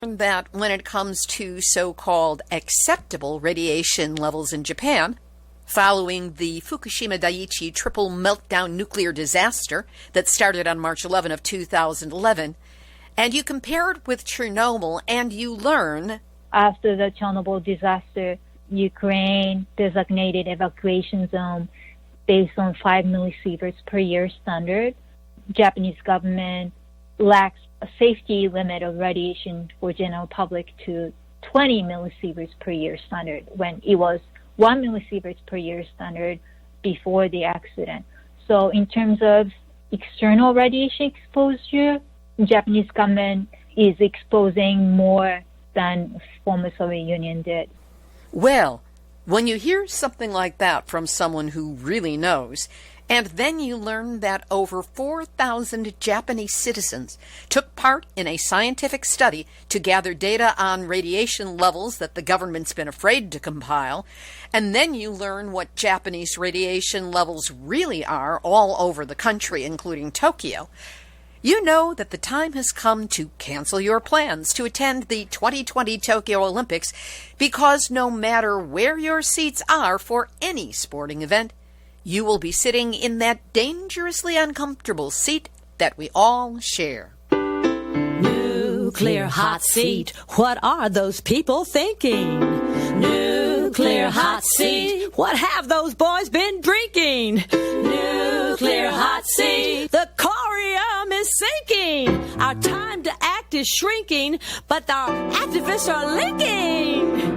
that when it comes to so-called acceptable radiation levels in Japan, following the Fukushima Daiichi triple meltdown nuclear disaster that started on March 11 of 2011, and you compare it with Chernobyl and you learn, after the Chernobyl disaster, Ukraine designated evacuation zone based on 5 millisieverts per year standard. Japanese government lacks a safety limit of radiation for general public to 20 millisieverts per year standard when it was 1 millisieverts per year standard before the accident. So in terms of external radiation exposure, Japanese government is exposing more than former Soviet Union did. well, when you hear something like that from someone who really knows, and then you learn that over 4,000 Japanese citizens took part in a scientific study to gather data on radiation levels that the government's been afraid to compile, and then you learn what Japanese radiation levels really are all over the country, including Tokyo, you know that the time has come to cancel your plans to attend the 2020 Tokyo Olympics, because no matter where your seats are for any sporting event, you will be sitting in that dangerously uncomfortable seat that we all share. Nuclear hot seat. What are those people thinking? Nuclear hot seat. What have those boys been drinking? Nuclear hot seat. The corium is sinking. Our time to act is shrinking, but our activists are linking.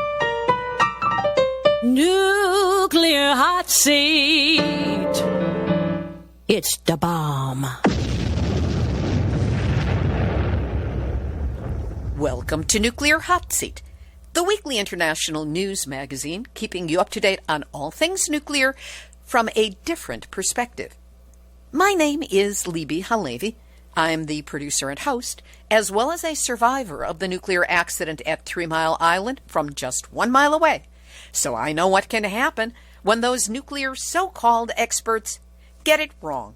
Nuclear hot seat. It's the bomb. Welcome to Nuclear Hot Seat, the weekly international news magazine keeping you up to date on all things nuclear from a different perspective. My name is Libby Halevi. I'm the producer and host, as well as a survivor of the nuclear accident at 3 Mile Island from just 1 mile away. So I know what can happen when those nuclear so-called experts get it wrong.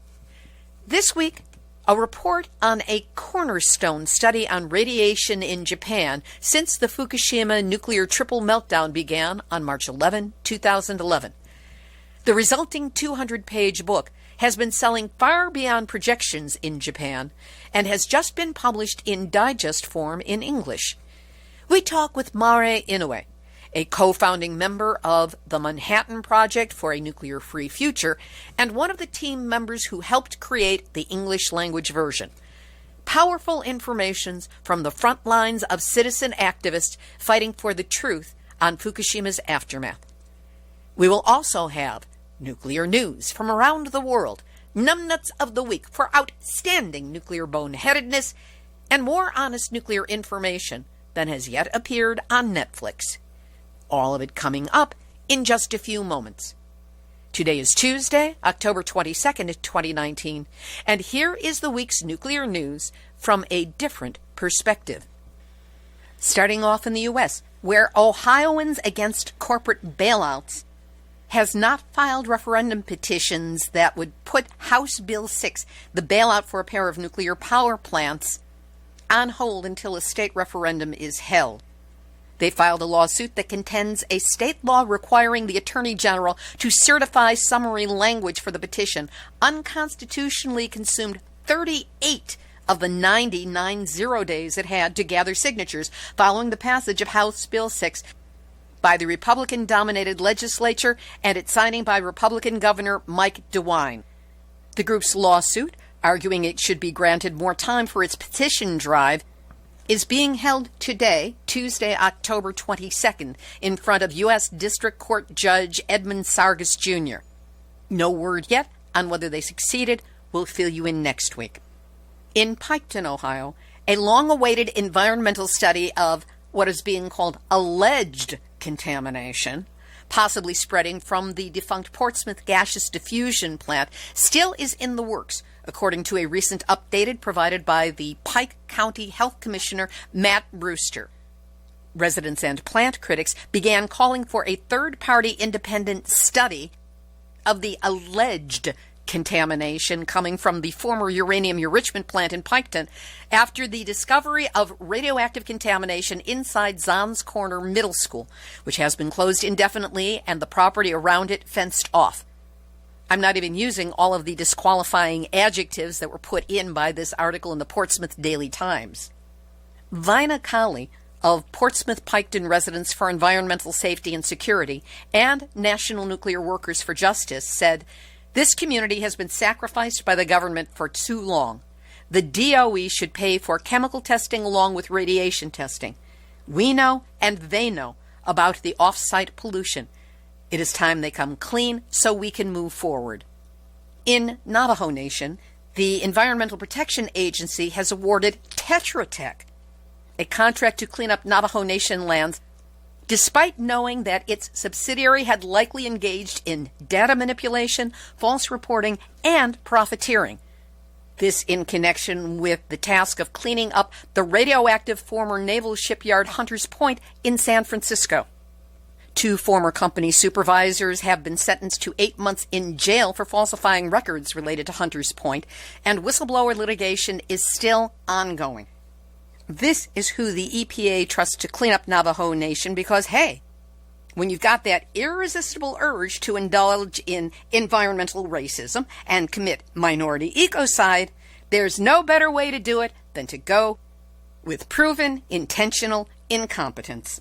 This week, a report on a cornerstone study on radiation in Japan since the Fukushima nuclear triple meltdown began on March 11, 2011. The resulting 200-page book has been selling far beyond projections in Japan and has just been published in digest form in English. We talk with Mare Inoue, a co-founding member of the Manhattan Project for a Nuclear-Free Future, and one of the team members who helped create the English language version. Powerful informations from the front lines of citizen activists fighting for the truth on Fukushima's aftermath. We will also have nuclear news from around the world, numbnuts of the week for outstanding nuclear boneheadedness, and more honest nuclear information than has yet appeared on Netflix. All of it coming up in just a few moments. Today is Tuesday, October 22nd, 2019, and here is the week's nuclear news from a different perspective. Starting off in the U.S., where Ohioans Against Corporate Bailouts has not filed referendum petitions that would put House Bill 6, the bailout for a pair of nuclear power plants, on hold until a state referendum is held. They filed a lawsuit that contends a state law requiring the Attorney General to certify summary language for the petition unconstitutionally consumed 38 of the 99 days it had to gather signatures following the passage of House Bill 6 by the Republican-dominated legislature and its signing by Republican Governor Mike DeWine. The group's lawsuit, arguing it should be granted more time for its petition drive, is being held today, Tuesday, October 22nd, in front of U.S. District Court Judge Edmund Sargas, Jr. No word yet on whether they succeeded. We'll fill you in next week. In Piketon, Ohio, a long-awaited environmental study of what is being called alleged contamination, possibly spreading from the defunct Portsmouth gaseous diffusion plant, still is in the works, according to a recent update provided by the Pike County Health Commissioner Matt Brewster. Residents and plant critics began calling for a third-party independent study of the alleged contamination coming from the former uranium enrichment plant in Piketon after the discovery of radioactive contamination inside Zons Corner Middle School, which has been closed indefinitely and the property around it fenced off. I'm not even using all of the disqualifying adjectives that were put in by this article in the Portsmouth Daily Times. Vina Kali of Portsmouth Piketon Residents for Environmental Safety and Security and National Nuclear Workers for Justice said, "This community has been sacrificed by the government for too long. The DOE should pay for chemical testing along with radiation testing. We know and they know about the off-site pollution. It is time they come clean so we can move forward." In Navajo Nation, the Environmental Protection Agency has awarded Tetra Tech a contract to clean up Navajo Nation lands, despite knowing that its subsidiary had likely engaged in data manipulation, false reporting, and profiteering. This in connection with the task of cleaning up the radioactive former naval shipyard Hunters Point in San Francisco. 2 former company supervisors have been sentenced to 8 months in jail for falsifying records related to Hunters Point, and whistleblower litigation is still ongoing. This is who the EPA trusts to clean up Navajo Nation because, hey, when you've got that irresistible urge to indulge in environmental racism and commit minority ecocide, there's no better way to do it than to go with proven intentional incompetence.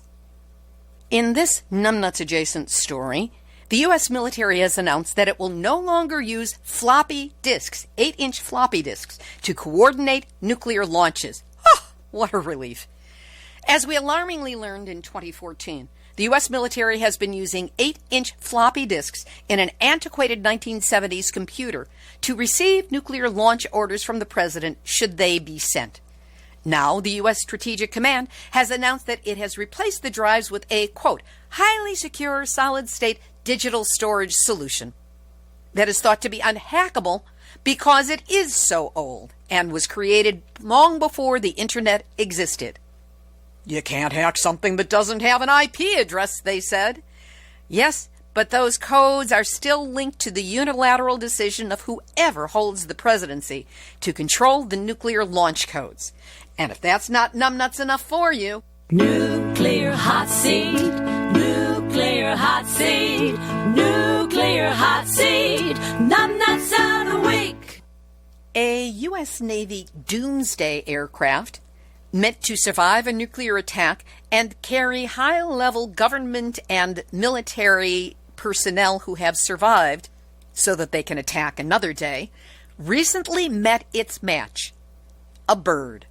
In this numbnuts adjacent story, the U.S. military has announced that it will no longer use floppy disks, 8-inch floppy disks, to coordinate nuclear launches. What a relief. As we alarmingly learned in 2014, the U.S. military has been using 8-inch floppy disks in an antiquated 1970s computer to receive nuclear launch orders from the president should they be sent. Now, the U.S. Strategic Command has announced that it has replaced the drives with a, quote, highly secure solid-state digital storage solution that is thought to be unhackable because it is so old and was created long before the internet existed. You can't hack something that doesn't have an IP address, they said. Yes, but those codes are still linked to the unilateral decision of whoever holds the presidency to control the nuclear launch codes. And if that's not numbnuts enough for you... Nuclear hot seat, nuclear hot seat, nuclear hot seat, numbnuts of the week. A U.S. Navy Doomsday aircraft meant to survive a nuclear attack and carry high-level government and military personnel who have survived so that they can attack another day, recently met its match, a bird.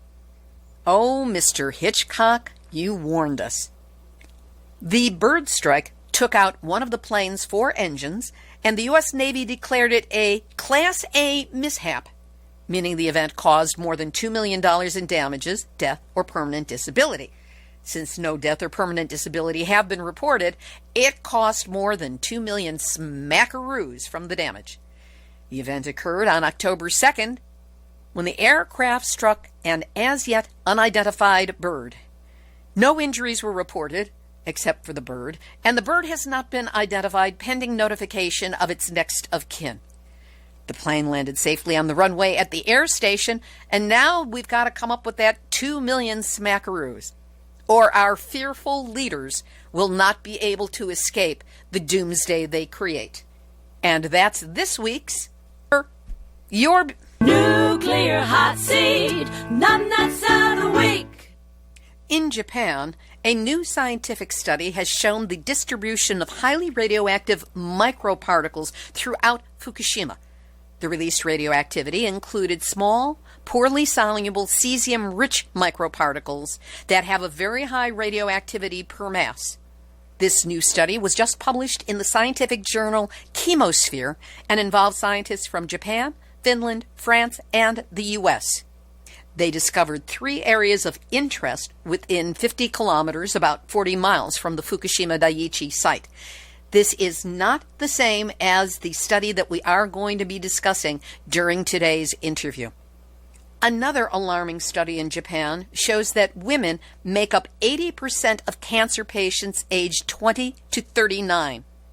Oh, Mr. Hitchcock, you warned us. The bird strike took out one of the plane's 4 engines, and the U.S. Navy declared it a Class A mishap, meaning the event caused more than $2 million in damages, death, or permanent disability. Since no death or permanent disability have been reported, it cost more than $2 million smackaroos from the damage. The event occurred on October 2nd, when the aircraft struck an as-yet unidentified bird. No injuries were reported, except for the bird, and the bird has not been identified pending notification of its next of kin. The plane landed safely on the runway at the air station, and now we've got to come up with that 2 million smackaroos, or our fearful leaders will not be able to escape the doomsday they create. And that's this week's Your Nuclear hot seat, numbnuts of the week. In Japan, a new scientific study has shown the distribution of highly radioactive microparticles throughout Fukushima. The released radioactivity included small, poorly soluble cesium-rich microparticles that have a very high radioactivity per mass. This new study was just published in the scientific journal Chemosphere and involved scientists from Japan, Finland, France, and the U.S. They discovered 3 areas of interest within 50 kilometers, about 40 miles from the Fukushima Daiichi site. This is not the same as the study that we are going to be discussing during today's interview. Another alarming study in Japan shows that women make up 80% of cancer patients aged 20 to 39.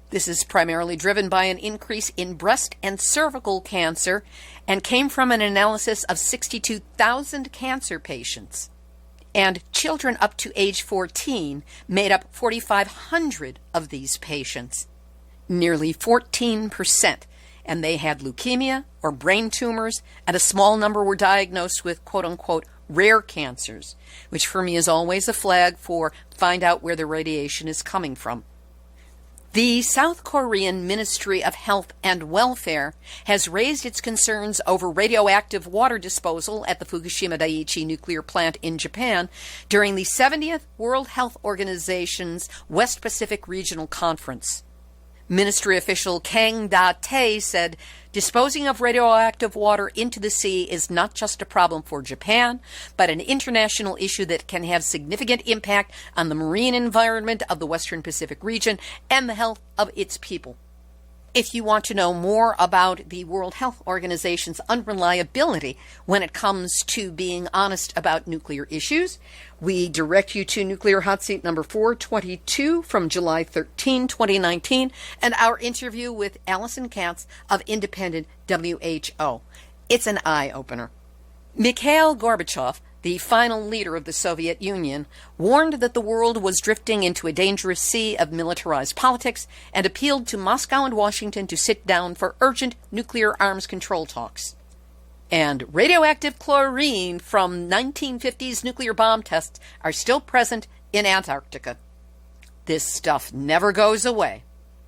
This is primarily driven by an increase in breast and cervical cancer and came from an analysis of 62,000 cancer patients. And children up to age 14 made up 4,500 of these patients, nearly 14%. And they had leukemia or brain tumors, and a small number were diagnosed with quote-unquote rare cancers, which for me is always a flag for find out where the radiation is coming from. The South Korean Ministry of Health and Welfare has raised its concerns over radioactive water disposal at the Fukushima Daiichi nuclear plant in Japan during the 70th World Health Organization's West Pacific Regional Conference. Ministry official Kang Da-tae said, disposing of radioactive water into the sea is not just a problem for Japan, but an international issue that can have significant impact on the marine environment of the Western Pacific region and the health of its people. If you want to know more about the World Health Organization's unreliability when it comes to being honest about nuclear issues, we direct you to Nuclear Hot Seat number 422 from July 13, 2019, and our interview with Allison Katz of Independent WHO. It's an eye-opener. Mikhail Gorbachev, the final leader of the Soviet Union, warned that the world was drifting into a dangerous sea of militarized politics and appealed to Moscow and Washington to sit down for urgent nuclear arms control talks. And radioactive chlorine from 1950s nuclear bomb tests are still present in Antarctica. This stuff never goes away.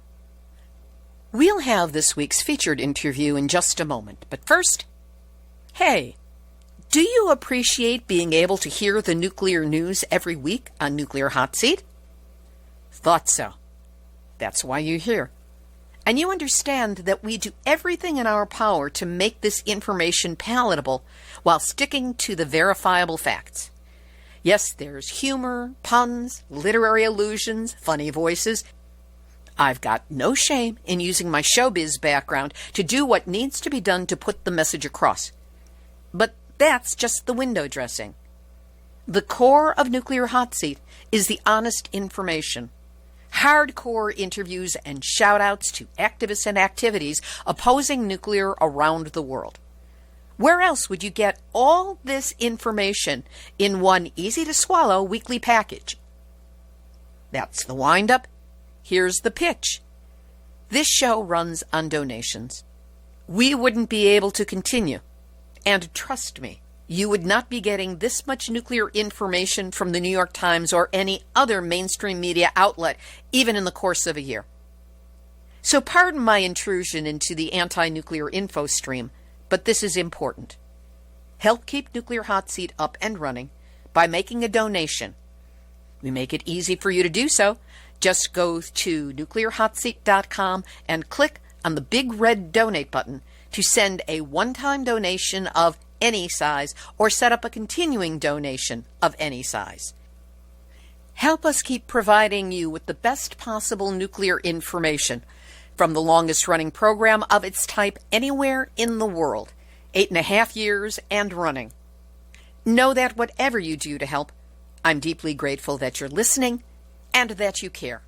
We'll have this week's featured interview in just a moment, but first, hey, do you appreciate being able to hear the nuclear news every week on Nuclear Hot Seat? Thought so. That's why you're here. And you understand that we do everything in our power to make this information palatable while sticking to the verifiable facts. Yes, there's humor, puns, literary allusions, funny voices. I've got no shame in using my showbiz background to do what needs to be done to put the message across. But that's just the window dressing. The core of Nuclear Hot Seat is the honest information. Hardcore interviews and shout-outs to activists and activities opposing nuclear around the world. Where else would you get all this information in one easy-to-swallow weekly package? That's the wind-up. Here's the pitch. This show runs on donations. We wouldn't be able to continue. And trust me, you would not be getting this much nuclear information from the New York Times or any other mainstream media outlet, even in the course of a year. So pardon my intrusion into the anti-nuclear info stream, but this is important. Help keep Nuclear Hot Seat up and running by making a donation. We make it easy for you to do so. Just go to nuclearhotseat.com and click on the big red donate button to send a one-time donation of any size or set up a continuing donation of any size. Help us keep providing you with the best possible nuclear information from the longest-running program of its type anywhere in the world, 8.5 years and running. Know that whatever you do to help, I'm deeply grateful that you're listening and that you care.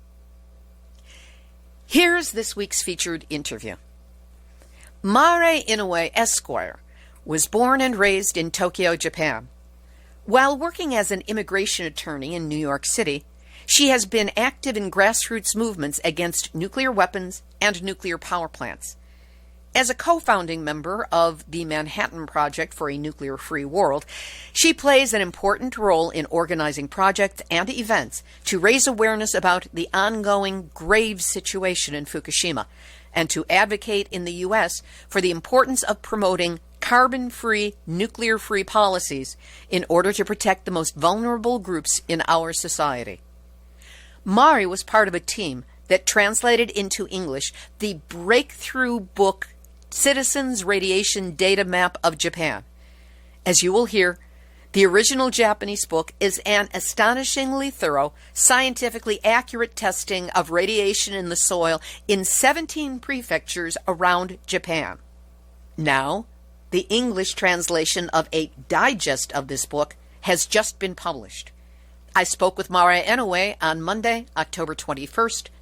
Here's this week's featured interview. Mare Inoue Esquire was born and raised in Tokyo, Japan. While working as an immigration attorney in New York City, she has been active in grassroots movements against nuclear weapons and nuclear power plants. As a co-founding member of the Manhattan Project for a Nuclear-Free World, she plays an important role in organizing projects and events to raise awareness about the ongoing grave situation in Fukushima, and to advocate in the U.S. for the importance of promoting carbon-free, nuclear-free policies in order to protect the most vulnerable groups in our society. Mari was part of a team that translated into English the breakthrough book Citizens Radiation Data Map of Japan. As you will hear, the original Japanese book is an astonishingly thorough, scientifically accurate testing of radiation in the soil in 17 prefectures around Japan. Now, the English translation of a digest of this book has just been published. I spoke with Mare Inoue on Monday, October 21st,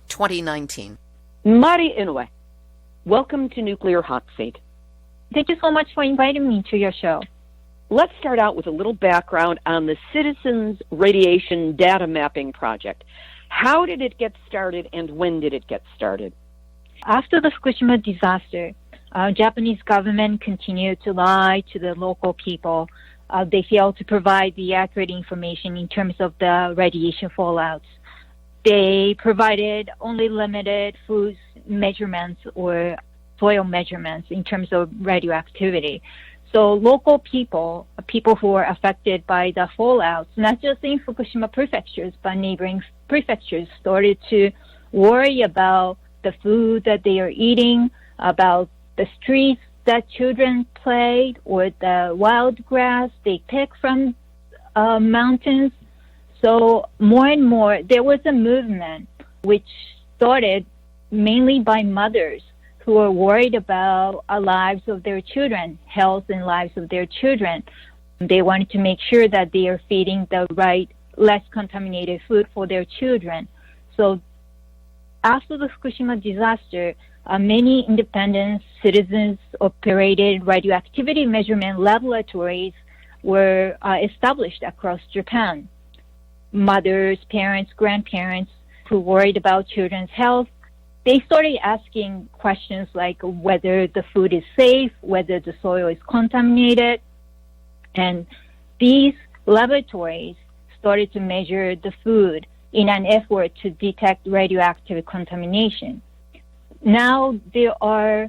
2019. Mari Inoue, welcome to Nuclear Hot Seat. Thank you so much for inviting me to your show. Let's start out with a little background on the Citizens Radiation Data Mapping Project. How did it get started and when did it get started? After the Fukushima disaster, Japanese government continued to lie to the local people. They failed to provide the accurate information in terms of the radiation fallouts. They provided only limited food measurements or soil measurements in terms of radioactivity. So local people who were affected by the fallouts, not just in Fukushima prefectures, but neighboring prefectures, started to worry about the food that they are eating, about the streets that children played, or the wild grass they pick from mountains. So more and more, there was a movement which started mainly by mothers who are worried about the lives of their children, health and lives of their children. They wanted to make sure that they are feeding the right, less contaminated food for their children. So after the Fukushima disaster, many independent citizens-operated radioactivity measurement laboratories were established across Japan. Mothers, parents, grandparents who worried about children's health, they started asking questions like whether the food is safe, whether the soil is contaminated. And these laboratories started to measure the food in an effort to detect radioactive contamination. Now there are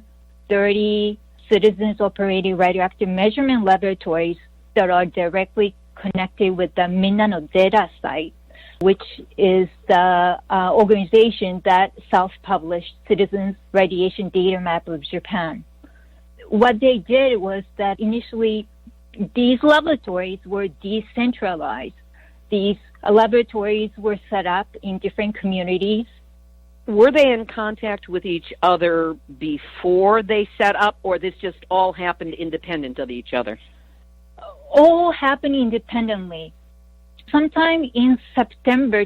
30 citizens-operated radioactive measurement laboratories that are directly connected with the Minna Data site, which is the organization that self-published Citizens Radiation Data Map of Japan. What they did was that initially these laboratories were decentralized. These laboratories were set up in different communities. Were they in contact with each other before they set up, or this just all happened independent of each other? All happened independently. Sometime in September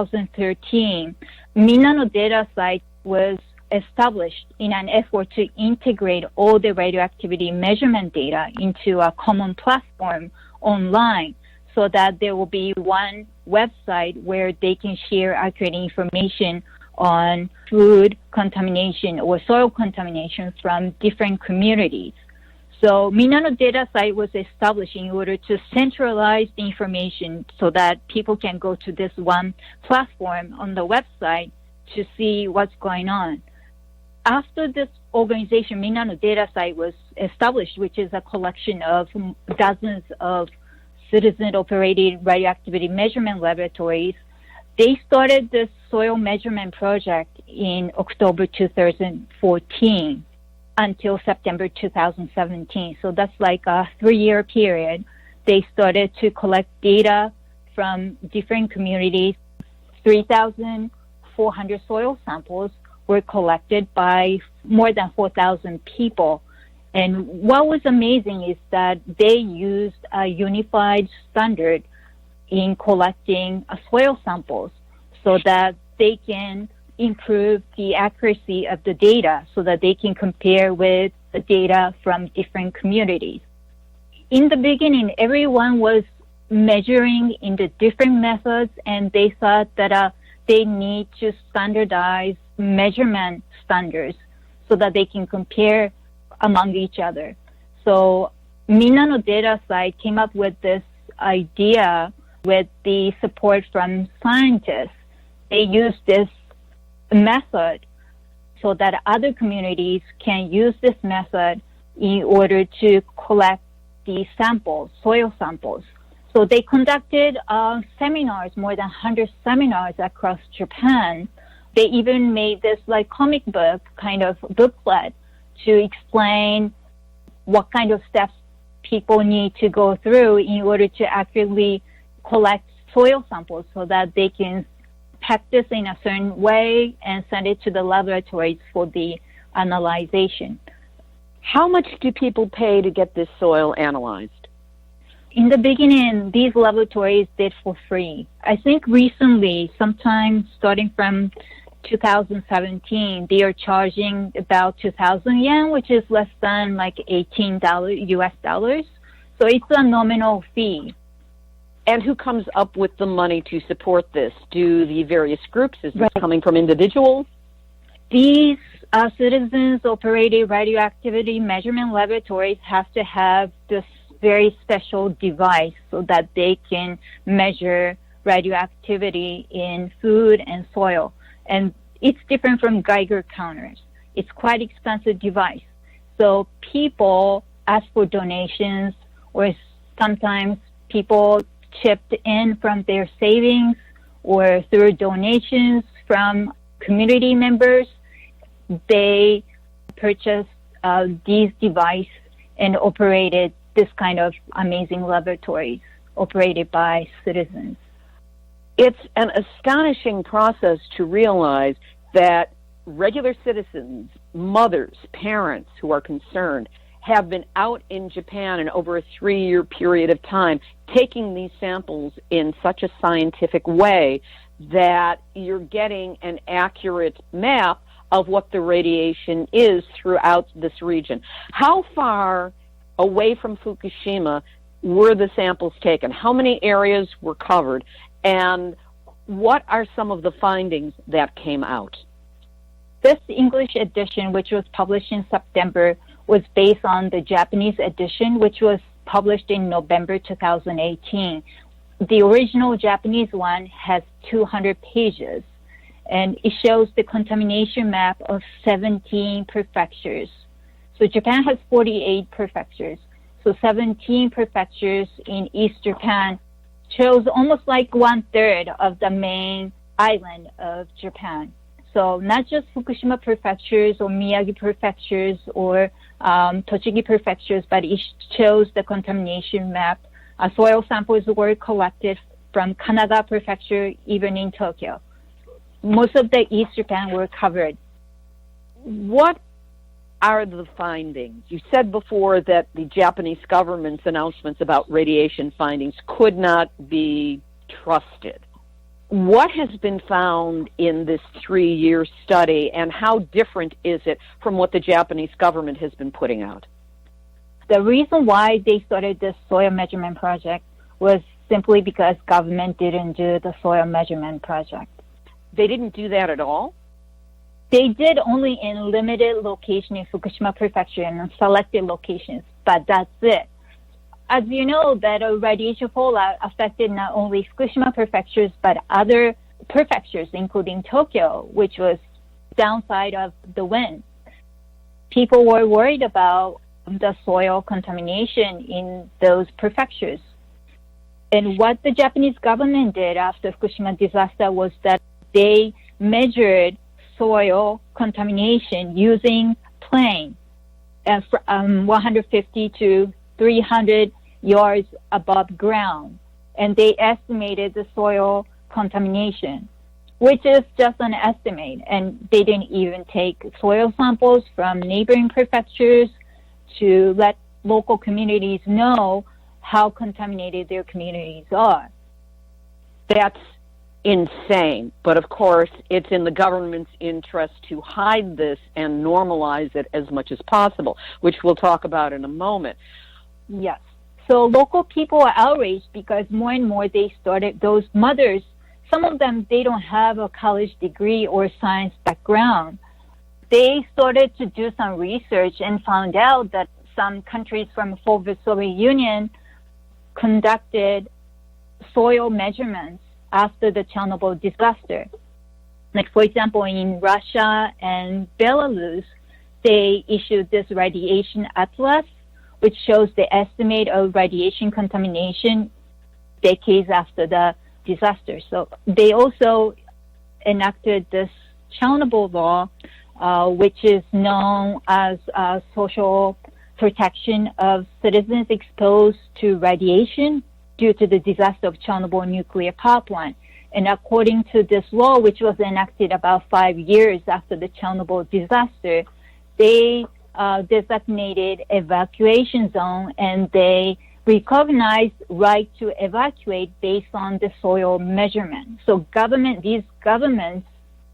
2013, Minna Data site was established in an effort to integrate all the radioactivity measurement data into a common platform online so that there will be one website where they can share accurate information on food contamination or soil contamination from different communities. So Minna Data site was established in order to centralize the information so that people can go to this one platform on the website to see what's going on. After this organization, Minna Data site was established, which is a collection of dozens of citizen-operated radioactivity measurement laboratories, they started this soil measurement project in October 2014. Until September 2017. So that's like a 3-year period. They started to collect data from different communities. 3,400 soil samples were collected by more than 4,000 people. And what was amazing is that they used a unified standard in collecting soil samples so that they can improve the accuracy of the data so that they can compare with the data from different communities. In the beginning, everyone was measuring in the different methods, and they thought that they need to standardize measurement standards so that they can compare among each other. So Minna Data site came up with this idea with the support from scientists. They used this method so that other communities can use this method in order to collect these samples, soil samples. So they conducted seminars, more than 100 seminars across Japan. They even made this like comic book kind of booklet to explain what kind of steps people need to go through in order to accurately collect soil samples so that they can pack this in a certain way and send it to the laboratories for the analyzation. How much do people pay to get this soil analyzed? In the beginning, these laboratories did for free. I think recently, sometime starting from 2017, they are charging about 2,000 yen, which is less than like $18 US dollars. So it's a nominal fee. And who comes up with the money to support this? Do the various groups? Is this Right. coming from individuals? These citizens-operated radioactivity measurement laboratories have to have this very special device so that they can measure radioactivity in food and soil. And it's different from Geiger counters. It's quite expensive device. So people ask for donations, or sometimes people chipped in from their savings or through donations from community members. They purchased these devices and operated this kind of amazing laboratories operated by citizens. It's an astonishing process to realize that regular citizens, mothers, parents who are concerned, have been out in Japan in over a 3-year period of time, taking these samples in such a scientific way that you're getting an accurate map of what the radiation is throughout this region. How far away from Fukushima were the samples taken? How many areas were covered? And what are some of the findings that came out? This English edition, which was published in September, was based on the Japanese edition, which was published in November 2018. The original Japanese one has 200 pages, and it shows the contamination map of 17 prefectures. So Japan has 48 prefectures. So 17 prefectures in East Japan shows almost like 1/3 of the main island of Japan. So not just Fukushima prefectures or Miyagi prefectures or Tochigi prefectures, but it shows the contamination map. Soil samples were collected from Kanagawa prefecture, even in Tokyo. Most of the East Japan were covered. What are the findings? You said before that the Japanese government's announcements about radiation findings could not be trusted. What has been found in this 3-year study, and how different is it from what the Japanese government has been putting out? The reason why they started this soil measurement project was simply because government didn't do the soil measurement project. They didn't do that at all? They did only in limited location in Fukushima prefecture and selected locations, but that's it. As you know, that radiation fallout affected not only Fukushima prefectures, but other prefectures, including Tokyo, which was downside of the wind. People were worried about the soil contamination in those prefectures. And what the Japanese government did after Fukushima disaster was that they measured soil contamination using plane from 150 to 300 yards above ground. And they estimated the soil contamination, which is just an estimate. And they didn't even take soil samples from neighboring prefectures to let local communities know how contaminated their communities are. That's insane. But of course, it's in the government's interest to hide this and normalize it as much as possible, which we'll talk about in a moment. Yes. So local people are outraged because more and more they started, those mothers, some of them, they don't have a college degree or science background. They started to do some research and found out that some countries from the former Soviet Union conducted soil measurements after the Chernobyl disaster. Like, for example, in Russia and Belarus, they issued this radiation atlas, which shows the estimate of radiation contamination decades after the disaster. So they also enacted this Chernobyl law, which is known as social protection of citizens exposed to radiation due to the disaster of Chernobyl nuclear power plant. And according to this law, which was enacted about 5 years after the Chernobyl disaster, they designated evacuation zone, and they recognized right to evacuate based on the soil measurement. So these governments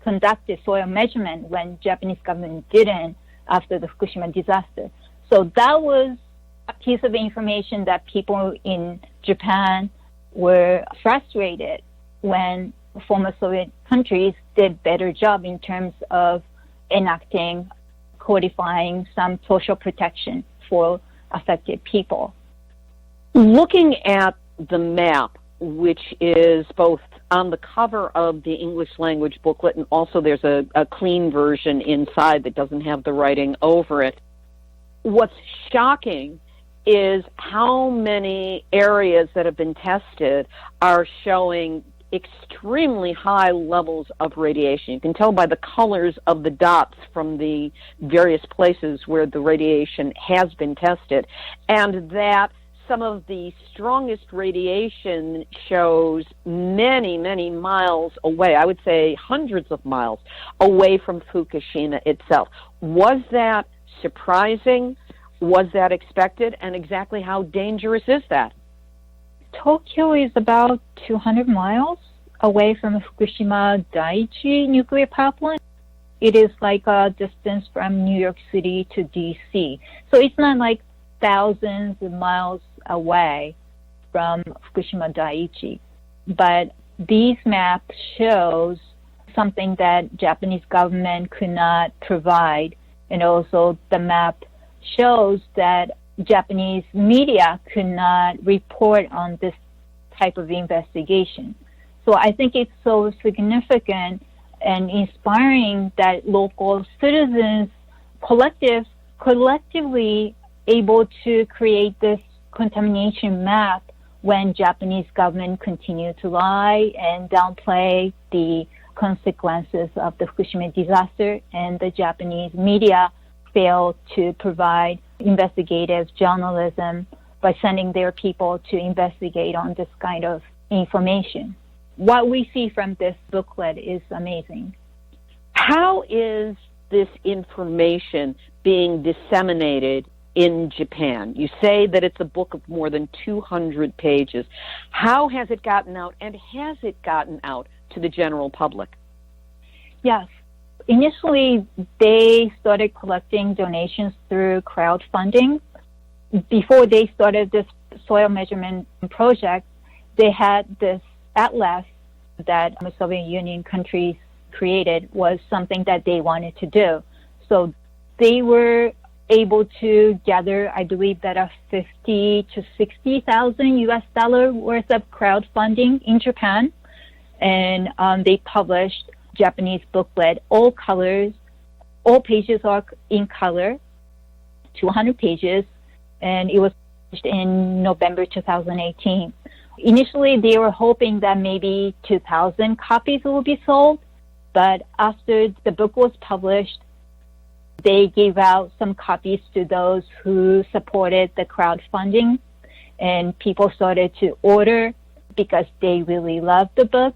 conducted soil measurement when Japanese government didn't after the Fukushima disaster. So that was a piece of information that people in Japan were frustrated when former Soviet countries did better job in terms of enacting, codifying some social protection for affected people. Looking at the map, which is both on the cover of the English language booklet and also there's a clean version inside that doesn't have the writing over it, what's shocking is how many areas that have been tested are showing extremely high levels of radiation. You can tell by the colors of the dots from the various places where the radiation has been tested, and that some of the strongest radiation shows many, many miles away, I would say hundreds of miles away from Fukushima itself. Was that surprising? Was that expected? And exactly how dangerous is that? Tokyo is about 200 miles away from Fukushima Daiichi nuclear power plant. It is like a distance from New York City to DC. So it's not like thousands of miles away from Fukushima Daiichi. But these maps shows something that Japanese government could not provide. And also the map shows that Japanese media could not report on this type of investigation. So I think it's so significant and inspiring that local citizens collectively able to create this contamination map when Japanese government continue to lie and downplay the consequences of the Fukushima disaster, and the Japanese media fail to provide investigative journalism by sending their people to investigate on this kind of information. What we see from this booklet is amazing. How is this information being disseminated in Japan? You say that it's a book of more than 200 pages. How has it gotten out, and has it gotten out to the general public? Yes. Initially, they started collecting donations through crowdfunding. Before they started this soil measurement project, they had this atlas that the Soviet Union countries created was something that they wanted to do. So they were able to gather, I believe, that a 50 to 60,000 US dollar worth of crowdfunding in Japan, and they published Japanese booklet, all colors, all pages are in color, 200 pages, and it was published in November 2018. Initially, they were hoping that maybe 2,000 copies will be sold, but after the book was published, they gave out some copies to those who supported the crowdfunding, and people started to order because they really loved the book.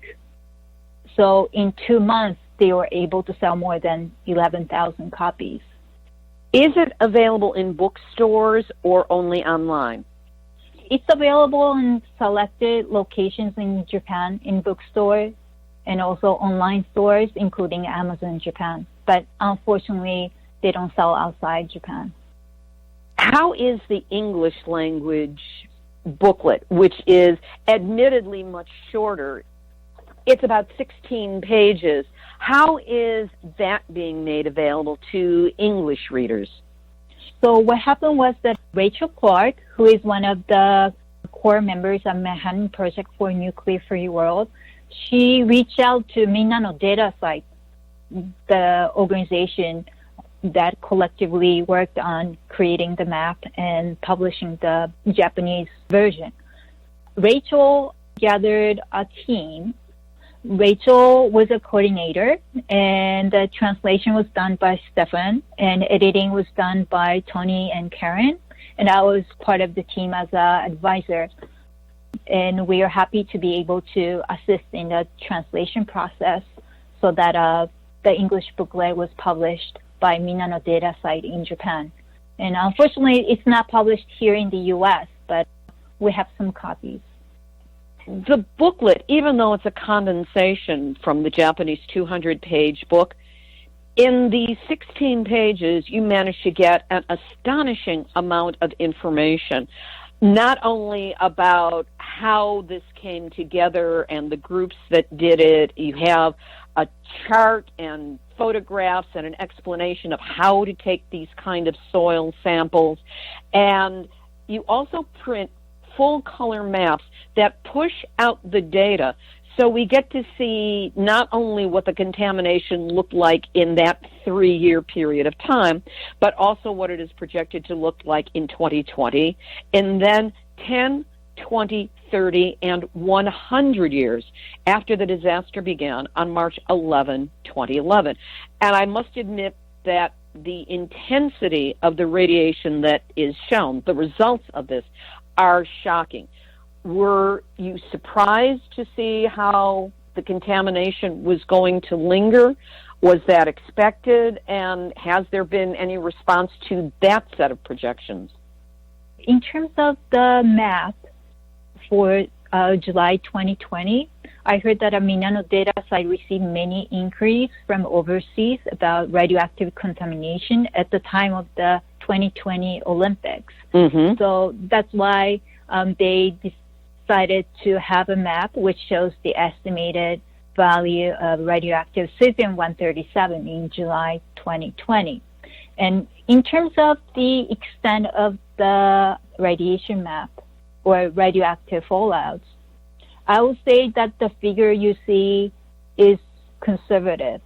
So in 2 months, they were able to sell more than 11,000 copies. Is it available in bookstores or only online? It's available in selected locations in Japan, in bookstores, and also online stores, including Amazon Japan. But unfortunately, they don't sell outside Japan. How is the English language booklet, which is admittedly much shorter? It's about 16 pages. How is that being made available to English readers? So what happened was that Rachel Clark, who is one of the core members of Manhattan Project for Nuclear Free World, she reached out to Minna no Data Site, the organization that collectively worked on creating the map and publishing the Japanese version. Rachel gathered a team. Rachel was a coordinator, and the translation was done by Stefan, and editing was done by Tony and Karen, and I was part of the team as an advisor. And we are happy to be able to assist in the translation process so that the English booklet was published by Minna no Data Site in Japan. And unfortunately, it's not published here in the U.S., but we have some copies. The booklet, even though it's a condensation from the Japanese 200-page book, in the 16 pages, you manage to get an astonishing amount of information, not only about how this came together and the groups that did it. You have a chart and photographs and an explanation of how to take these kind of soil samples. And you also print full-color maps that push out the data. So we get to see not only what the contamination looked like in that 3-year period of time, but also what it is projected to look like in 2020, and then 10, 20, 30, and 100 years after the disaster began on March 11, 2011. And I must admit that the intensity of the radiation that is shown, the results of this, are shocking. Were you surprised to see how the contamination was going to linger? Was that expected? And has there been any response to that set of projections? In terms of the map for July 2020, I heard that a Minano data site received many inquiries from overseas about radioactive contamination at the time of the 2020 Olympics. Mm-hmm. So that's why they decided to have a map which shows the estimated value of radioactive cesium-137 in July 2020. And in terms of the extent of the radiation map or radioactive fallouts, I would say that the figure you see is conservative.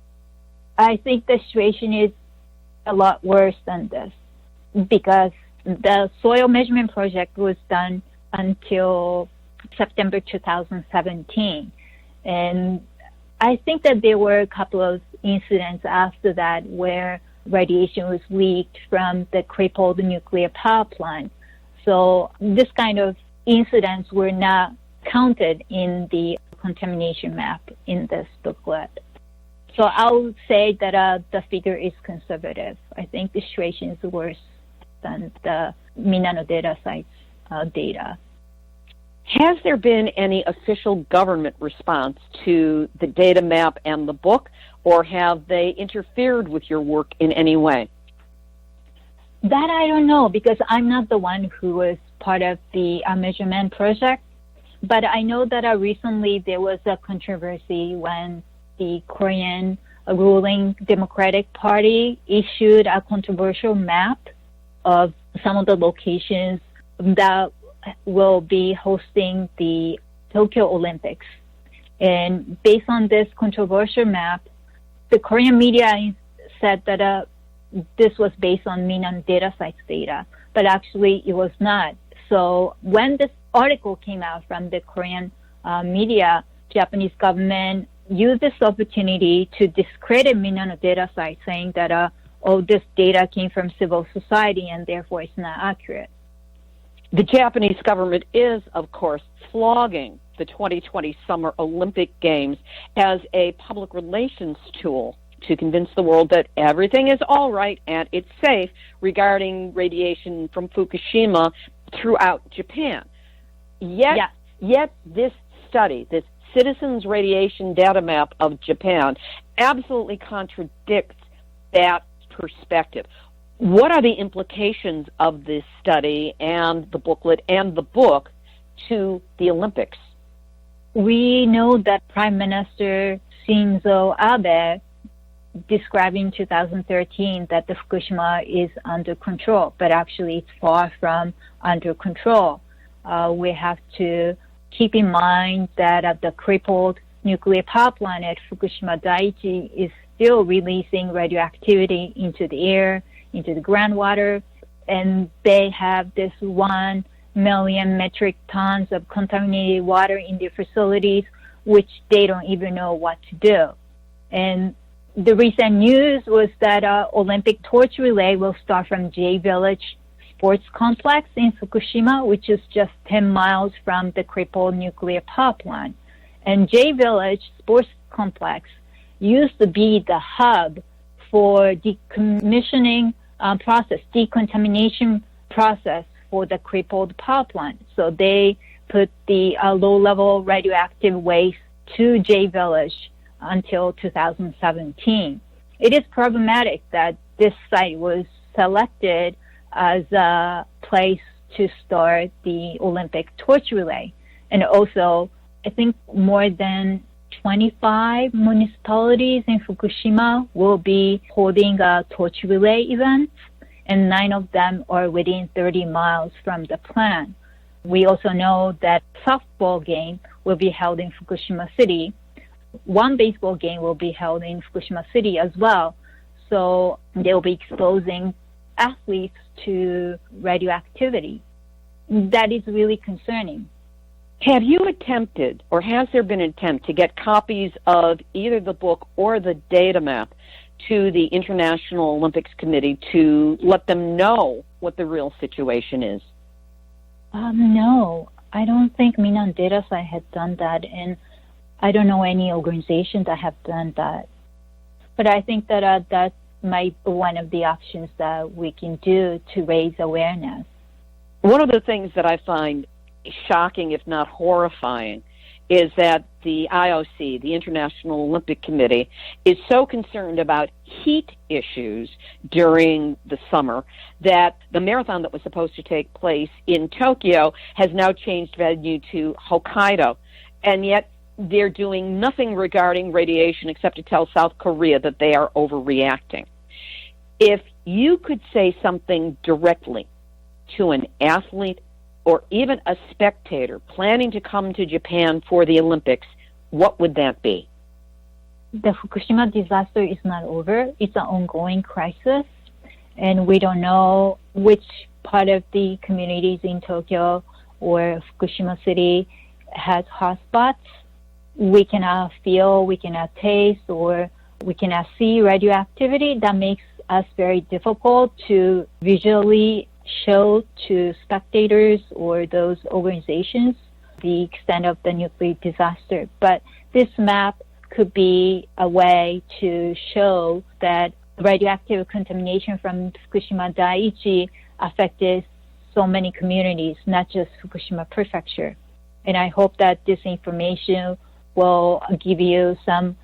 I think the situation is a lot worse than this because the soil measurement project was done until September 2017. And I think that there were a couple of incidents after that where radiation was leaked from the crippled nuclear power plant. So this kind of incidents were not counted in the contamination map in this booklet. So I would say that the figure is conservative. I think the situation is worse than the Minano data site's data. Has there been any official government response to the data map and the book, or have they interfered with your work in any way? That I don't know, because I'm not the one who was part of the measurement project. But I know that recently there was a controversy when the Korean ruling Democratic Party issued a controversial map of some of the locations that will be hosting the Tokyo Olympics. And based on this controversial map, the Korean media said that this was based on Minano data site's data, but actually it was not. So when this article came out from the Korean media, Japanese government used this opportunity to discredit Minano data site, saying that this data came from civil society and therefore it's not accurate. The Japanese government is, of course, flogging the 2020 Summer Olympic Games as a public relations tool to convince the world that everything is all right and it's safe regarding radiation from Fukushima throughout Japan. Yet this study, this Citizens Radiation Data Map of Japan, absolutely contradicts that perspective. What are the implications of this study and the booklet and the book to the Olympics? We know that Prime Minister Shinzo Abe described in 2013 that the Fukushima is under control, but actually it's far from under control. We have to keep in mind that the crippled nuclear power plant at Fukushima Daiichi is still releasing radioactivity into the air, into the groundwater, and they have this 1 million metric tons of contaminated water in their facilities, which they don't even know what to do. And the recent news was that Olympic torch relay will start from J Village Sports Complex in Fukushima, which is just 10 miles from the crippled nuclear power plant. And J Village Sports Complex used to be the hub for decommissioning decontamination process for the crippled power plant. So they put the low-level radioactive waste to J Village until 2017. It is problematic that this site was selected as a place to start the Olympic torch relay. And also, I think more than 25 municipalities in Fukushima will be holding a torch relay event, and 9 of them are within 30 miles from the plant. We also know that softball game will be held in Fukushima City. One baseball game will be held in Fukushima City as well. So they will be exposing athletes to radioactivity. That is really concerning. Have you attempted, or has there been an attempt to get copies of either the book or the data map to the International Olympics Committee to let them know what the real situation is? No, I don't think Minnan Data Site has done that, and I don't know any organization that have done that. But I think that that might be one of the options that we can do to raise awareness. One of the things that I find shocking, if not horrifying, is that the IOC, the International Olympic Committee, is so concerned about heat issues during the summer that the marathon that was supposed to take place in Tokyo has now changed venue to Hokkaido. And yet they're doing nothing regarding radiation except to tell South Korea that they are overreacting. If you could say something directly to an athlete or even a spectator planning to come to Japan for the Olympics, what would that be? The Fukushima disaster is not over. It's an ongoing crisis, and we don't know which part of the communities in Tokyo or Fukushima City has hotspots. We cannot feel, we cannot taste, or we cannot see radioactivity. That makes us very difficult to visually show to spectators or those organizations the extent of the nuclear disaster. But this map could be a way to show that radioactive contamination from Fukushima Daiichi affected so many communities, not just Fukushima Prefecture. And I hope that this information will give you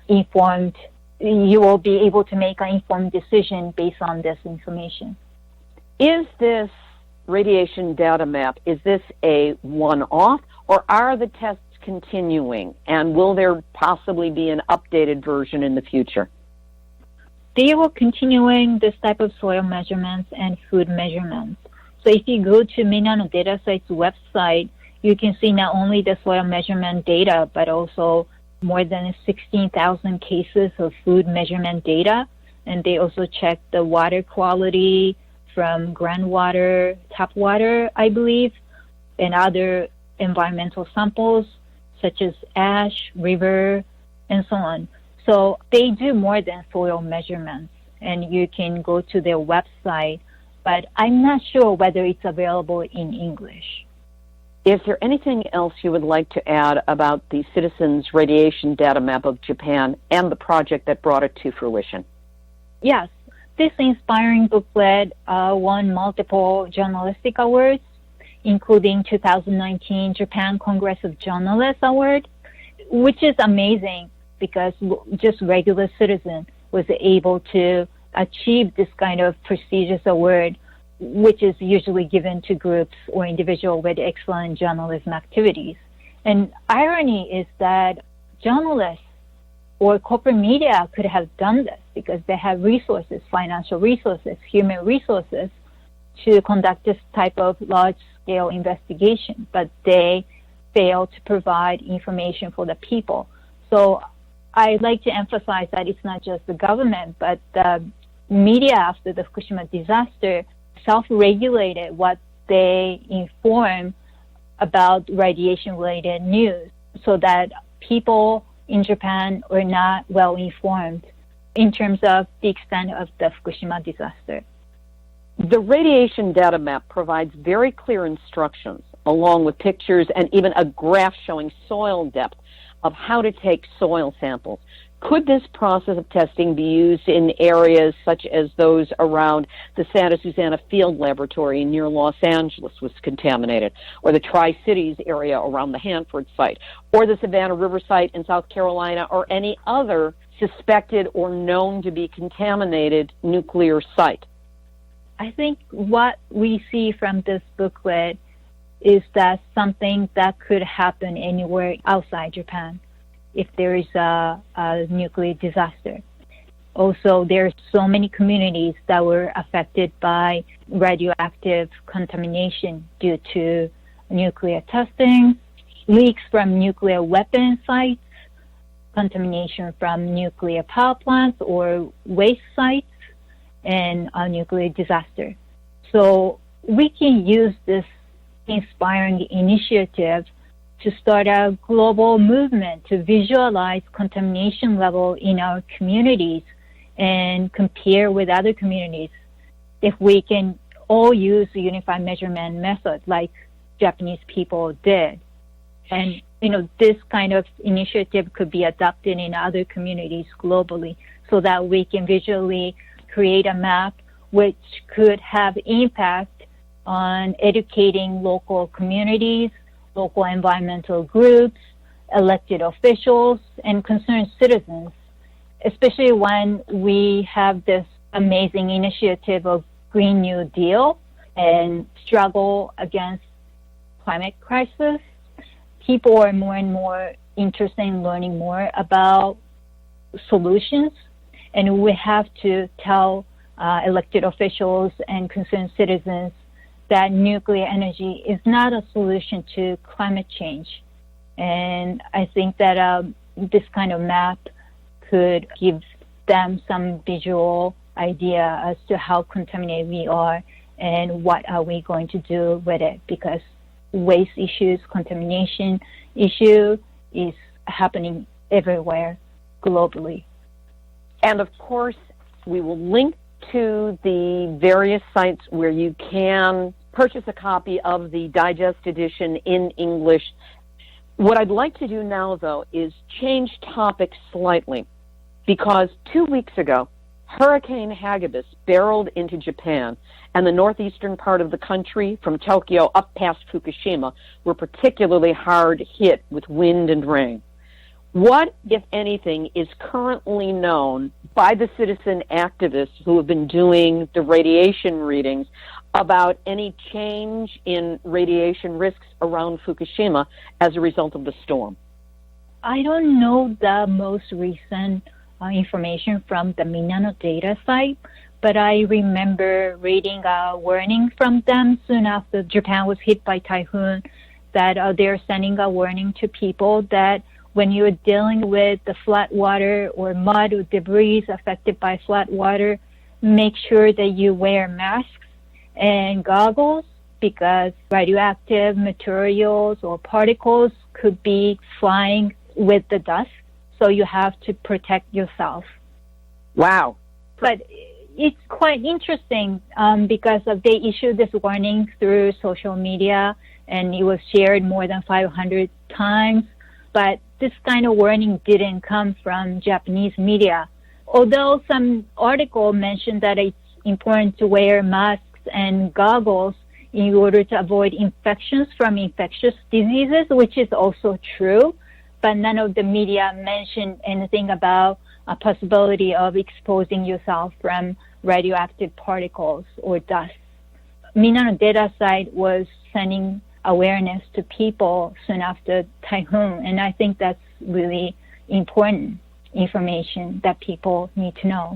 you will be able to make an informed decision based on this information. Is this radiation data map, is this a one-off, or are the tests continuing, and will there possibly be an updated version in the future? They are continuing this type of soil measurements and food measurements. So if you go to Minnan Data Site's website, you can see not only the soil measurement data, but also more than 16,000 cases of food measurement data. And they also check the water quality from groundwater, tap water, I believe, and other environmental samples such as ash, river, and so on. So they do more than soil measurements, and you can go to their website, but I'm not sure whether it's available in English. Is there anything else you would like to add about the Citizens Radiation Data Map of Japan and the project that brought it to fruition? Yes. This inspiring booklet won multiple journalistic awards, including 2019 Japan Congress of Journalists Award, which is amazing because just regular citizen was able to achieve this kind of prestigious award, which is usually given to groups or individuals with excellent journalism activities. And irony is that journalists or corporate media could have done this because they have resources, financial resources, human resources to conduct this type of large-scale investigation, but they fail to provide information for the people. So I'd like to emphasize that it's not just the government, but the media after the Fukushima disaster self-regulated what they inform about radiation-related news so that people in Japan were not well informed in terms of the extent of the Fukushima disaster. The radiation data map provides very clear instructions, along with pictures and even a graph showing soil depth of how to take soil samples. Could this process of testing be used in areas such as those around the Santa Susana Field Laboratory near Los Angeles was contaminated, or the Tri-Cities area around the Hanford site, or the Savannah River site in South Carolina, or any other suspected or known to be contaminated nuclear site? I think what we see from this booklet is that something that could happen anywhere outside Japan if there is a nuclear disaster. Also, there are so many communities that were affected by radioactive contamination due to nuclear testing, leaks from nuclear weapon sites, contamination from nuclear power plants or waste sites, and a nuclear disaster. So we can use this inspiring initiative to start a global movement to visualize contamination level in our communities and compare with other communities. If we can all use the unified measurement method like Japanese people did. And, this kind of initiative could be adopted in other communities globally so that we can visually create a map which could have impact on educating local communities, local environmental groups, elected officials, and concerned citizens, especially when we have this amazing initiative of Green New Deal and struggle against climate crisis. People are more and more interested in learning more about solutions, and we have to tell elected officials and concerned citizens that nuclear energy is not a solution to climate change. And I think that this kind of map could give them some visual idea as to how contaminated we are and what are we going to do with it, because waste issues, contamination issue is happening everywhere globally. And of course, we will link to the various sites where you can purchase a copy of the digest edition in English. What I'd like to do now, though, is change topics slightly, because 2 weeks ago, Hurricane Hagibis barreled into Japan, and the northeastern part of the country, from Tokyo up past Fukushima, were particularly hard hit with wind and rain. What, if anything, is currently known by the citizen activists who have been doing the radiation readings about any change in radiation risks around Fukushima as a result of the storm? I don't know the most recent information from the Minano data site, but I remember reading a warning from them soon after Japan was hit by typhoon that they're sending a warning to people that when you're dealing with the flat water or mud or debris affected by flat water, make sure that you wear masks and goggles, because radioactive materials or particles could be flying with the dust. So you have to protect yourself. Wow. But it's quite interesting because they issued this warning through social media, and it was shared more than 500 times. But this kind of warning didn't come from Japanese media. Although some article mentioned that it's important to wear masks and goggles in order to avoid infections from infectious diseases, which is also true, but none of the media mentioned anything about a possibility of exposing yourself from radioactive particles or dust. Minano data site was sending awareness to people soon after typhoon, and I think that's really important information that people need to know.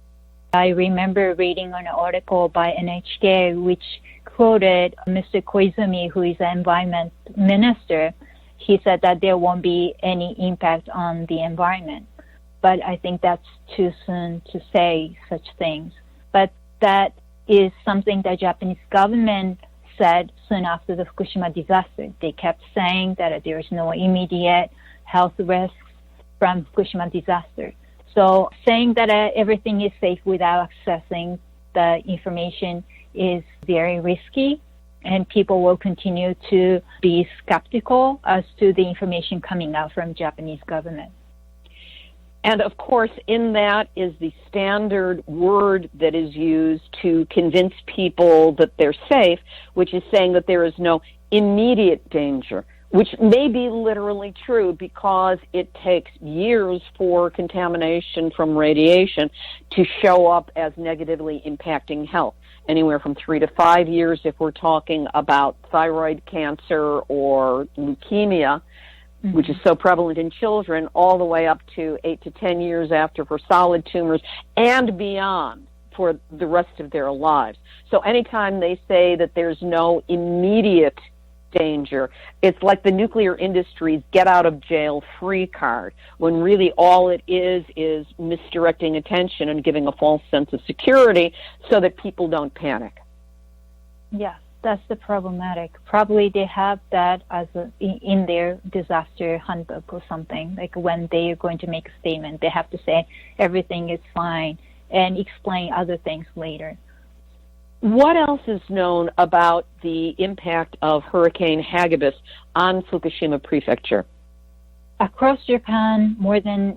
I remember reading an article by NHK which quoted Mr. Koizumi, who is an environment minister. He said that there won't be any impact on the environment. But I think that's too soon to say such things. But that is something that Japanese government said soon after the Fukushima disaster. They kept saying that there is no immediate health risks from Fukushima disaster. So saying that everything is safe without accessing the information is very risky, and people will continue to be skeptical as to the information coming out from Japanese government. And of course, in that is the standard word that is used to convince people that they're safe, which is saying that there is no immediate danger, which may be literally true because it takes years for contamination from radiation to show up as negatively impacting health. Anywhere from 3 to 5 years if we're talking about thyroid cancer or leukemia, which is so prevalent in children, all the way up to 8 to 10 years after for solid tumors and beyond for the rest of their lives. So anytime they say that there's no immediate danger, it's like the nuclear industry's get out of jail free card, when really all it is misdirecting attention and giving a false sense of security so that people don't panic. Yes. That's the problematic. Probably they have that as in their disaster handbook or something. Like when they are going to make a statement, they have to say everything is fine and explain other things later. What else is known about the impact of Hurricane Hagibis on Fukushima Prefecture? Across Japan, more than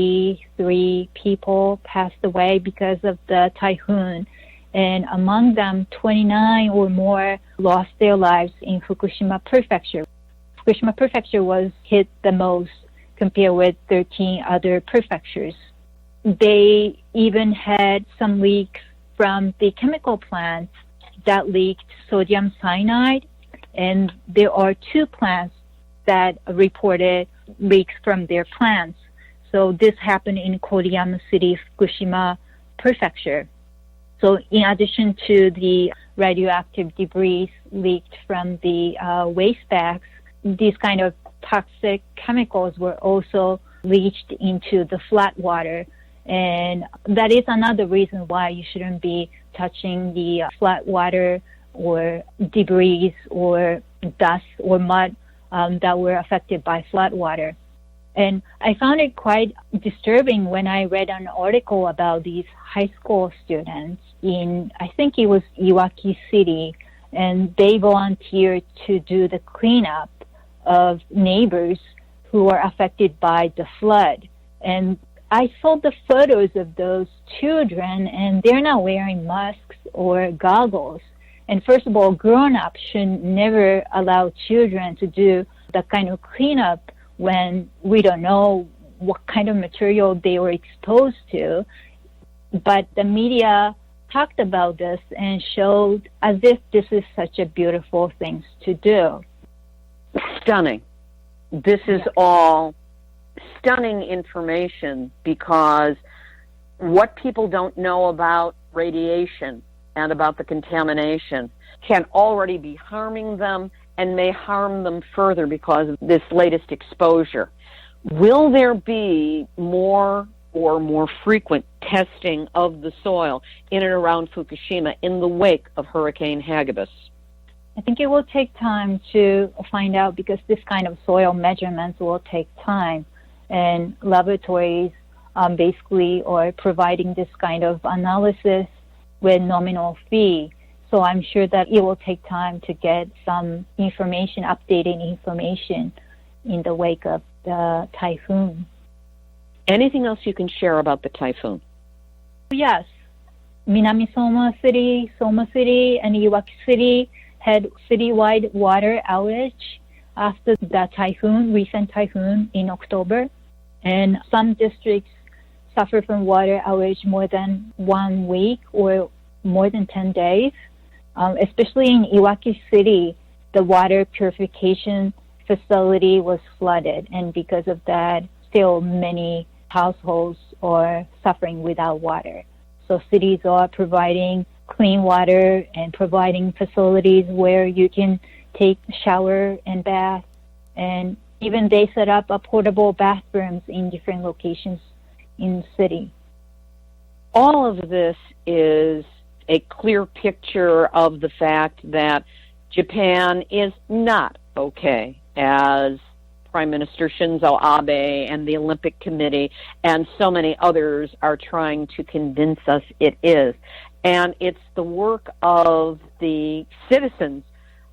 83 people passed away because of the typhoon. And among them, 29 or more lost their lives in Fukushima Prefecture. Fukushima Prefecture was hit the most compared with 13 other prefectures. They even had some leaks from the chemical plants that leaked sodium cyanide, and there are 2 plants that reported leaks from their plants. So this happened in Koriyama City, Fukushima Prefecture. So in addition to the radioactive debris leaked from the waste bags, these kind of toxic chemicals were also leached into the flat water. And that is another reason why you shouldn't be touching the flat water or debris or dust or mud that were affected by flat water. And I found it quite disturbing when I read an article about these high school students in, I think it was Iwaki City, and they volunteered to do the cleanup of neighbors who were affected by the flood. And I saw the photos of those children, and they're not wearing masks or goggles. And first of all, grown-ups should never allow children to do that kind of cleanup when we don't know what kind of material they were exposed to. But the media talked about this and showed as if this is such a beautiful thing to do. Stunning. This is all stunning information, because what people don't know about radiation and about the contamination can already be harming them and may harm them further because of this latest exposure. Will there be more or more frequent testing of the soil in and around Fukushima in the wake of Hurricane Hagibis? I think it will take time to find out, because this kind of soil measurements will take time, and laboratories basically are providing this kind of analysis with nominal fee. So I'm sure that it will take time to get some information, updated information in the wake of the typhoon. Anything else you can share about the typhoon? Yes. Minami Soma City, and Iwaki City had citywide water outage after the typhoon, recent typhoon in October. And some districts suffer from water outage more than 1 week or more than 10 days. Especially in Iwaki City, the water purification facility was flooded, and because of that, still many households are suffering without water. So cities are providing clean water and providing facilities where you can take shower and bath, and even they set up portable bathrooms in different locations in the city. All of this is a clear picture of the fact that Japan is not okay, as Prime Minister Shinzo Abe and the Olympic Committee and so many others are trying to convince us it is. And it's the work of the citizens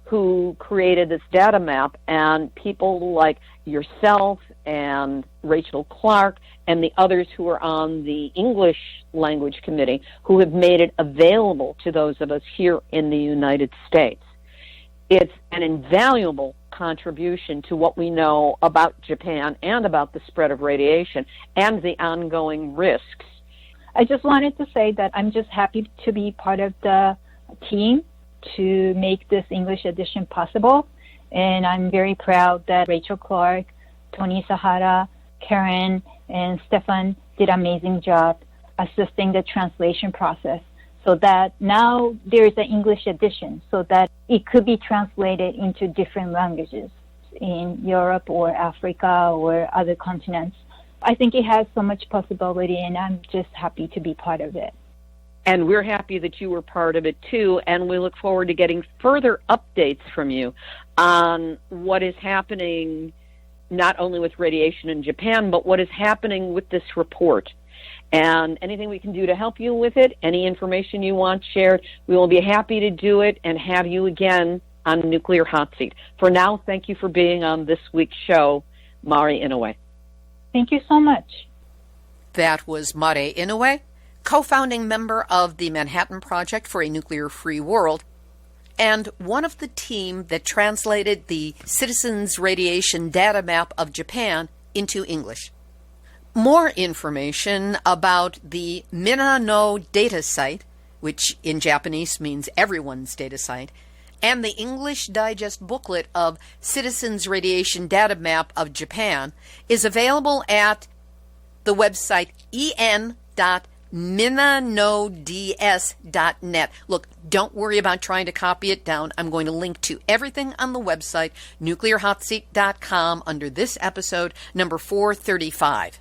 who created this data map, and people like yourself and Rachel Clark and the others who are on the English language committee who have made it available to those of us here in the United States. It's an invaluable contribution to what we know about Japan and about the spread of radiation and the ongoing risks. I just wanted to say that I'm just happy to be part of the team to make this English edition possible. And I'm very proud that Rachel Clark, Tony Sahara, Karen, and Stefan did an amazing job assisting the translation process, so that now there is an English edition so that it could be translated into different languages in Europe or Africa or other continents. I think it has so much possibility, and I'm just happy to be part of it. And we're happy that you were part of it too, and we look forward to getting further updates from you on what is happening not only with radiation in Japan, but what is happening with this report. And anything we can do to help you with it, any information you want shared, we will be happy to do it and have you again on Nuclear Hot Seat. For now, thank you for being on this week's show, Mari Inoue. Thank you so much. That was Mari Inoue, co-founding member of the Manhattan Project for a Nuclear-Free World, and one of the team that translated the Citizens Radiation Data Map of Japan into English. More information about the Mina no Data Site, which in Japanese means everyone's data site, and the English Digest booklet of Citizens Radiation Data Map of Japan is available at the website en.minanods.net. Look, don't worry about trying to copy it down. I'm going to link to everything on the website, nuclearhotseat.com, under this episode, number 435.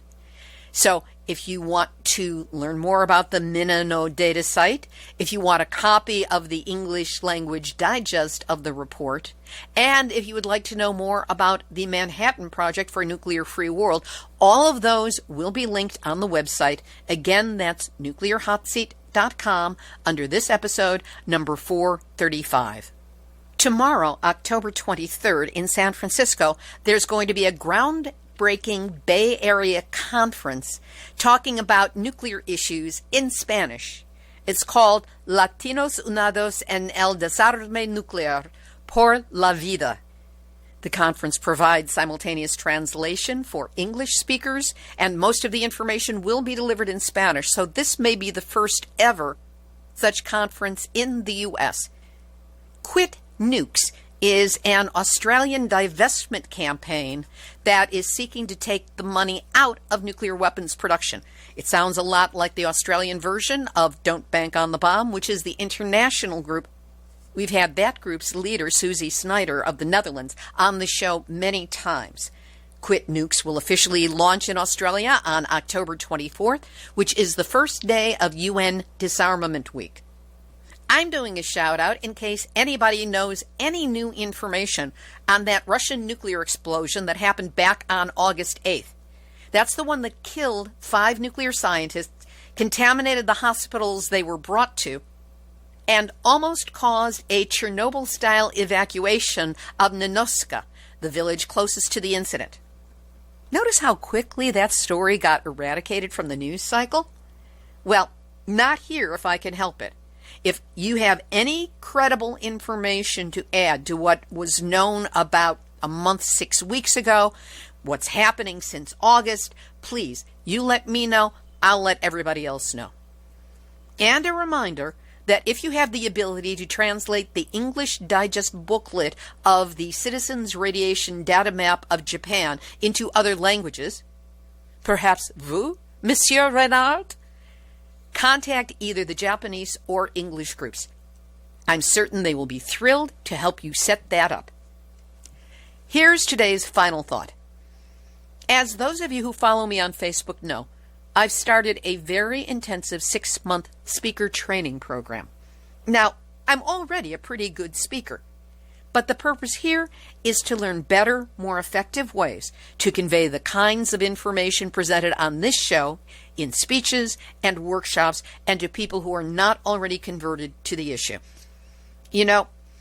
So if you want to learn more about the Mina no Data Site, if you want a copy of the English language digest of the report, and if you would like to know more about the Manhattan Project for a Nuclear-Free World, all of those will be linked on the website. Again, that's nuclearhotseat.com under this episode, number 435. Tomorrow, October 23rd, in San Francisco, there's going to be a groundbreaking Bay Area conference talking about nuclear issues in Spanish. It's called Latinos Unidos en el Desarme Nuclear por la Vida. The conference provides simultaneous translation for English speakers, and most of the information will be delivered in Spanish, so this may be the first ever such conference in the U.S. Quit Nukes is an Australian divestment campaign that is seeking to take the money out of nuclear weapons production. It sounds a lot like the Australian version of Don't Bank on the Bomb, which is the international group. We've had that group's leader, Susie Snyder of the Netherlands, on the show many times. Quit Nukes will officially launch in Australia on October 24th, which is the first day of UN Disarmament Week. I'm doing a shout out in case anybody knows any new information on that Russian nuclear explosion that happened back on August 8th. That's the one that killed 5 nuclear scientists, contaminated the hospitals they were brought to, and almost caused a Chernobyl-style evacuation of Ninoska, the village closest to the incident. Notice how quickly that story got eradicated from the news cycle? Well, not here if I can help it. If you have any credible information to add to what was known about a month, 6 weeks ago, what's happening since August, please, you let me know. I'll let everybody else know. And a reminder that if you have the ability to translate the English Digest booklet of the Citizens Radiation Data Map of Japan into other languages, perhaps vous, Monsieur Renard, contact either the Japanese or English groups. I'm certain they will be thrilled to help you set that up. Here's today's final thought. As those of you who follow me on Facebook know, I've started a very intensive 6-month speaker training program. Now, I'm already a pretty good speaker, but the purpose here is to learn better, more effective ways to convey the kinds of information presented on this show in speeches and workshops, and to people who are not already converted to the issue. You know,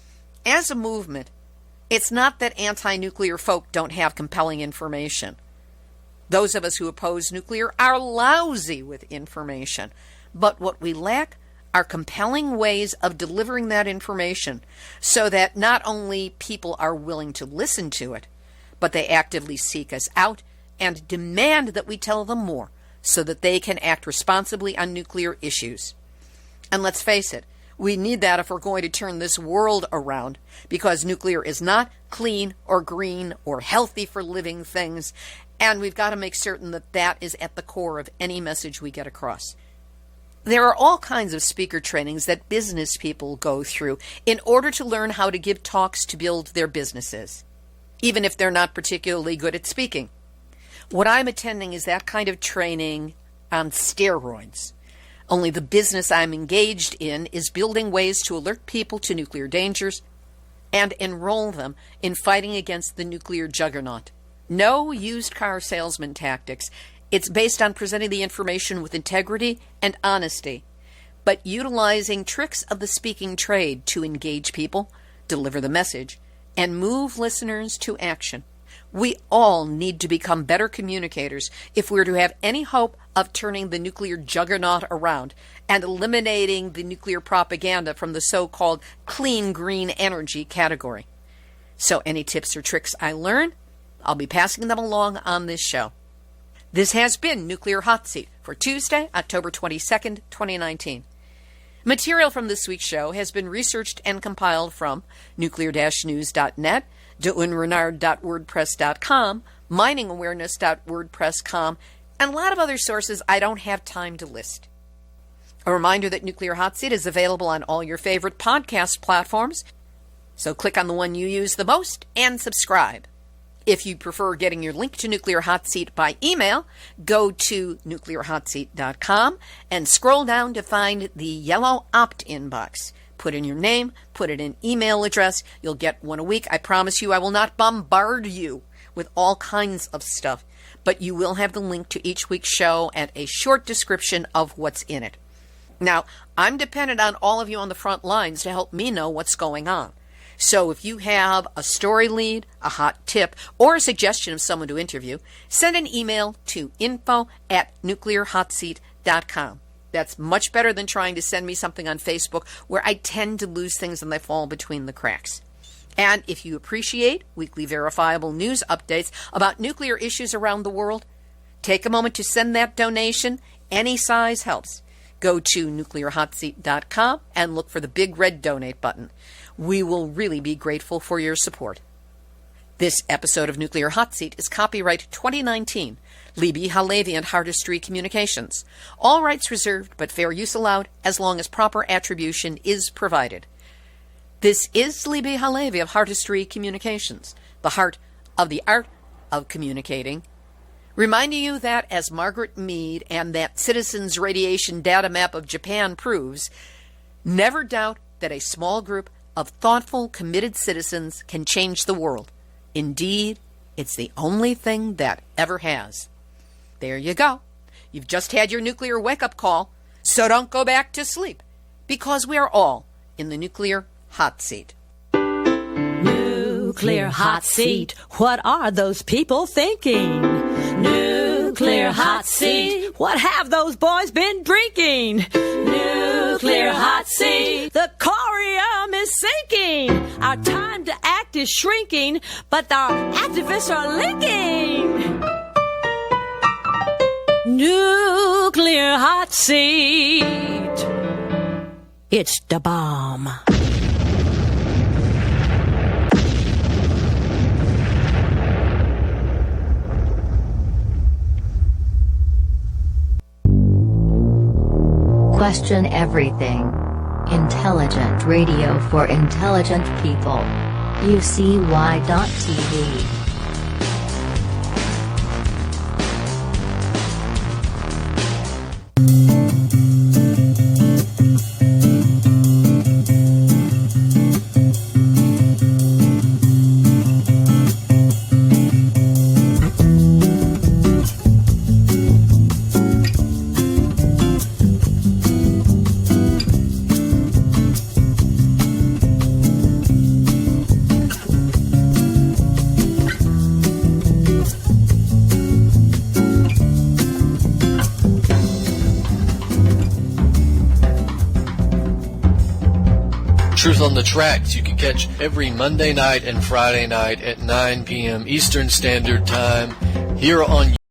As a movement, it's not that anti-nuclear folk don't have compelling information. Those of us who oppose nuclear are lousy with information. But what we lack are compelling ways of delivering that information so that not only people are willing to listen to it, but they actively seek us out and demand that we tell them more so that they can act responsibly on nuclear issues. And let's face it, we need that if we're going to turn this world around, because nuclear is not clean or green or healthy for living things, and we've got to make certain that that is at the core of any message we get across. There are all kinds of speaker trainings that business people go through in order to learn how to give talks to build their businesses, even if they're not particularly good at speaking. What I'm attending is that kind of training on steroids. Only the business I'm engaged in is building ways to alert people to nuclear dangers and enroll them in fighting against the nuclear juggernaut. No used car salesman tactics. It's based on presenting the information with integrity and honesty, but utilizing tricks of the speaking trade to engage people, deliver the message, and move listeners to action. We all need to become better communicators if we're to have any hope of turning the nuclear juggernaut around and eliminating the nuclear propaganda from the so-called clean green energy category. So any tips or tricks I learn, I'll be passing them along on this show. This has been Nuclear Hot Seat for Tuesday, October 22nd, 2019. Material from this week's show has been researched and compiled from nuclear-news.net, deunrenard.wordpress.com, miningawareness.wordpress.com, and a lot of other sources I don't have time to list. A reminder that Nuclear Hot Seat is available on all your favorite podcast platforms, so click on the one you use the most and subscribe. If you prefer getting your link to Nuclear Hot Seat by email, go to nuclearhotseat.com and scroll down to find the yellow opt-in box. Put in your name, put in an email address. You'll get one a week. I promise you I will not bombard you with all kinds of stuff, but you will have the link to each week's show and a short description of what's in it. Now, I'm dependent on all of you on the front lines to help me know what's going on. So if you have a story lead, a hot tip, or a suggestion of someone to interview, send an email to info@nuclearhotseat.com. That's much better than trying to send me something on Facebook where I tend to lose things and they fall between the cracks. And if you appreciate weekly verifiable news updates about nuclear issues around the world, take a moment to send that donation. Any size helps. Go to nuclearhotseat.com and look for the big red donate button. We will really be grateful for your support. This episode of Nuclear Hot Seat is copyright 2019, Libbe HaLevy and Hardestry Communications. All rights reserved, but fair use allowed as long as proper attribution is provided. This is Libbe HaLevy of Hardestry Communications, the heart of the art of communicating, reminding you that, as Margaret Mead and that Citizens Radiation Data Map of Japan proves, never doubt that a small group of thoughtful, committed citizens can change the world. Indeed, it's the only thing that ever has. There you go. You've just had your nuclear wake-up call, so don't go back to sleep, because we are all in the nuclear hot seat. Nuclear hot seat. What are those people thinking? Nuclear hot seat. What have those boys been drinking? Nuclear hot seat. The corium is sinking. Our time to act is shrinking, but our activists are linking. Nuclear hot seat. It's the bomb. Question everything. Intelligent radio for intelligent people. UCY.TV. Truth on the Tracks you can catch every Monday night and Friday night at 9 p.m. Eastern Standard Time here on